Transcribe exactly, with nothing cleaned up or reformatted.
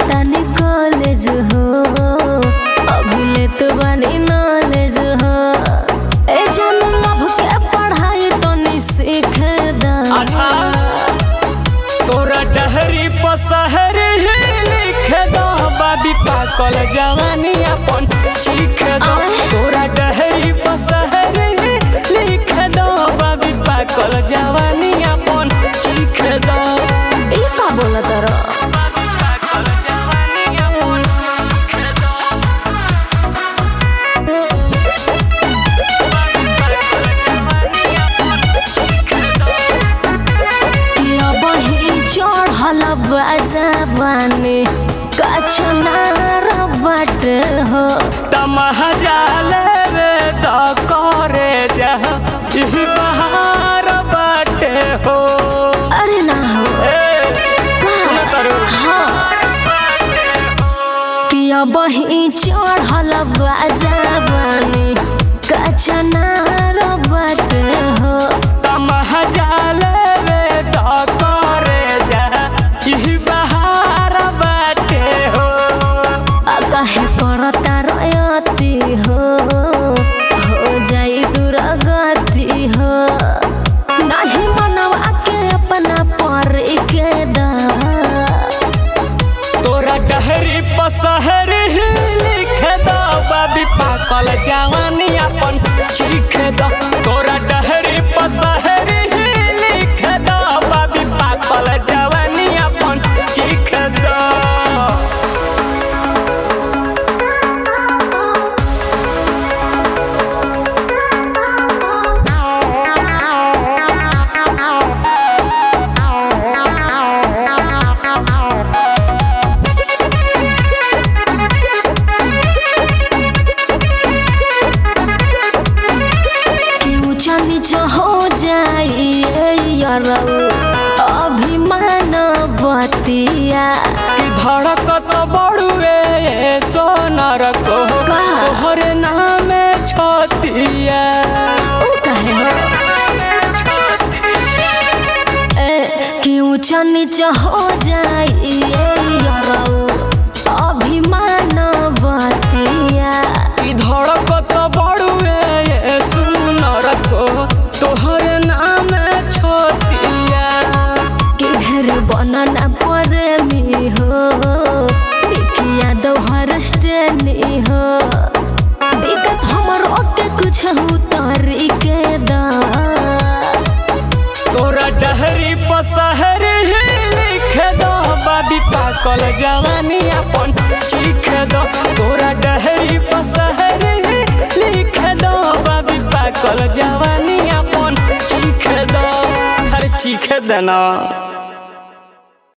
पढ़तानी college हो अभी ले तो बनी नॉलेज हो ए जानू लव के पढ़ाई तो नहीं सीख दा अच्छा तोरा डहरी पसहर ही लिख दो बाबी पाकल जवानी अपन चीख दो तोरा डहरी पसहर ही लिख दो बाबी पाकल जवानी अपन चीख दो ई का बोला तारा जवानी कछनार बट हो तमहजाल द करे जा बहार बट हो अरे ना हो पिया बही चढ़ल जवानी कछनार बट हो तमहजाल द करे जा बहार बाटे हो कहे करता रयती हो हो जाई दुर्गति हो नहीं मनवा के अपना पर के दा तोरा डहरी पसहर ही लिख दो बाबी पाकल जवानी अपन चीख दो तोरा डहरी पसहर ही लिख दो बाबी पाकल जवानी अपन चीख दो हो जाई अभिमान बतिया कि धड़कत बड़ुए सोनर को तोहर नाम छतिया कि ऊंचा नीचा हो जाई अभिमान बतिया कि धड़कत बड़ुए सोनर को तोहर नाम छतिया कि घर बनना प्रेमी हो बिकिया दोहर स्टेनी हो विकास हमर ओके कुछ हो तरीके दा तोरा डहरी पसहर ही लिख दो बाबी पाकल जवानी अपन चीख दो तोरा डहरी पसहर ही लिख दो बाबी पाकल जवानी अपन चीख दो हर चीख देना।